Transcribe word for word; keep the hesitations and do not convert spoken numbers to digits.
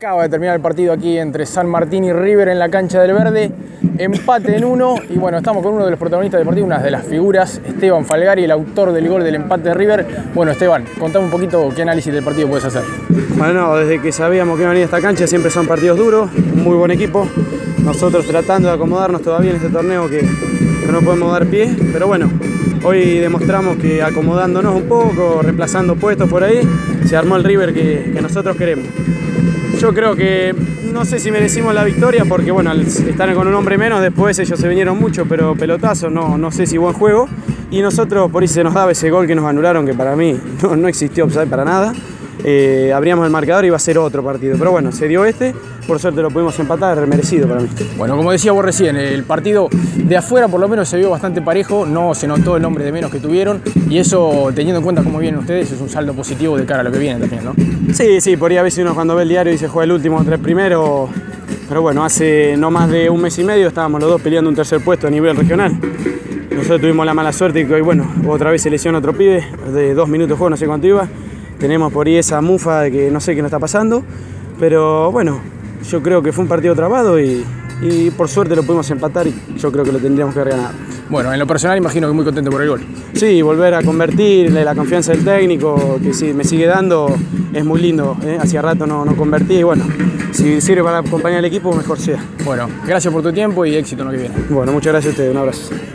Acaba de terminar el partido aquí entre San Martín y River en la cancha del Verde. Empate en uno. Y bueno, estamos con uno de los protagonistas del partido, una de las figuras, Esteban Falgari, el autor del gol del empate de River. Bueno, Esteban, contame un poquito qué análisis del partido puedes hacer. Bueno, desde que sabíamos que iba a venir a esta cancha siempre son partidos duros, un muy buen equipo. Nosotros tratando de acomodarnos todavía en este torneo que, que no podemos dar pie. Pero bueno, hoy demostramos que acomodándonos un poco, reemplazando puestos por ahí, se armó el River que, que nosotros queremos. Yo creo que no sé si merecimos la victoria porque bueno, al estar con un hombre menos después ellos se vinieron mucho, pero pelotazo, no, no sé si buen juego. Y nosotros por ahí se nos daba ese gol que nos anularon, que para mí no, no existió offside para nada. Eh, abríamos el marcador y iba a ser otro partido, pero bueno, se dio este, por suerte lo pudimos empatar, merecido para mí. Bueno, como decía vos recién, el partido de afuera por lo menos se vio bastante parejo, no se notó el hombre de menos que tuvieron y eso, teniendo en cuenta cómo vienen ustedes, es un saldo positivo de cara a lo que viene también, ¿no? Sí, sí, por ahí a veces uno cuando ve el diario dice juega el último entre el primero, pero bueno, hace no más de un mes y medio estábamos los dos peleando un tercer puesto a nivel regional. Nosotros tuvimos la mala suerte y que hoy, bueno, otra vez se lesiona otro pibe de dos minutos de juego, no sé cuánto iba. Tenemos por ahí esa mufa de que no sé qué nos está pasando, pero bueno, yo creo que fue un partido trabado y, y por suerte lo pudimos empatar y yo creo que lo tendríamos que haber ganado. Bueno, en lo personal imagino que muy contento por el gol. Sí, volver a convertirle la confianza del técnico, que sí, me sigue dando, es muy lindo, ¿eh? Hacía rato no, no convertí y bueno, si sirve para acompañar al equipo, mejor sea. Bueno, gracias por tu tiempo y éxito en lo que viene. Bueno, muchas gracias a ustedes, un abrazo.